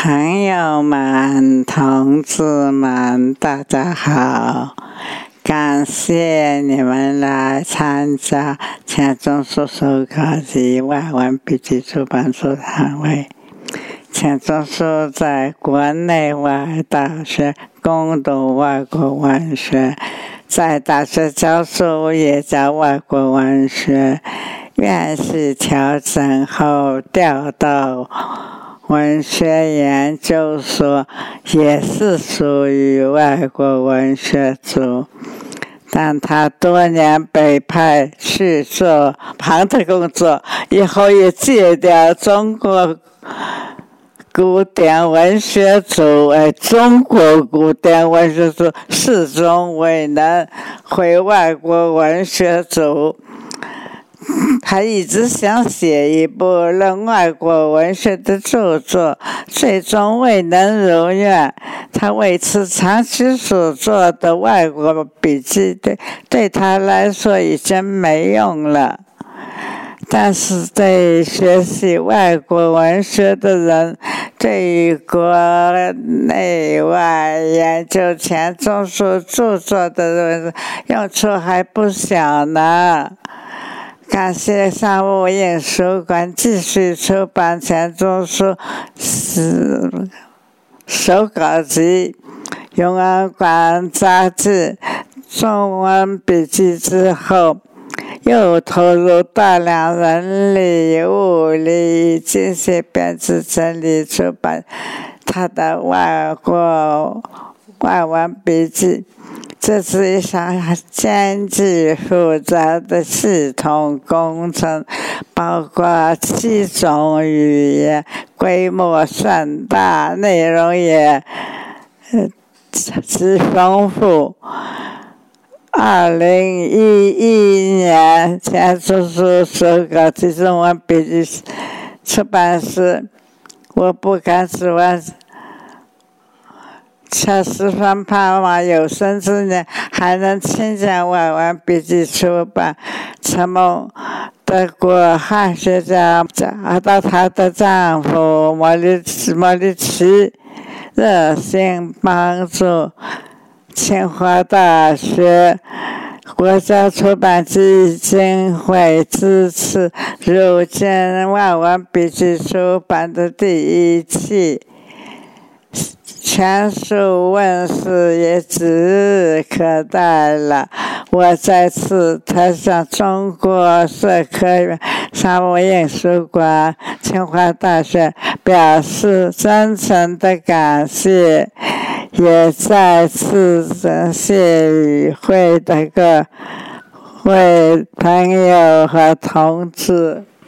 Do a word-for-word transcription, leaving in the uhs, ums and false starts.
朋友们、同志们，大家好！感谢你们来参加钱钟书手稿及外文笔记出版座谈会。钱钟书在国内外大学攻读外国文学，在大学教书也教外国文学，院系调整后调到文学研究所，也是属于外国文学组，但他多年被派去做旁的工作，以后也戒掉中国古典文学组，哎，中国古典文学组始终未能回外国文学组。他一直想写一部论外国文学的著作，最终未能如愿。他为此长期所做的外国笔记对对他来说已经没用了。但是对学习外国文学的人，对于国内外研究钱钟书著作的人用处还不小呢。感谢商务印书馆继续出版钱钟书手稿集、永安馆杂志、中文笔记之后，又投入大量人力、物力、精细编制整理出版他的外国外文笔记。这是一项艰巨复杂的系统工程，包括七种语言，规模甚大，内容也极丰富。二零一一年，钱钟书手稿及中文笔记出版时，我不敢指望却十分盼望有生之年还能亲见外文笔记出版。陈梦德国汉学家找到她的丈夫莫里莫里奇，热心帮助清华大学国家出版基金会支持如今外文笔记出版的第一期。全书问世也指日可待了。我再次特向中国社科院、商务印书馆、清华大学表示真诚的感谢，也再次感谢与会的各位朋友和同志。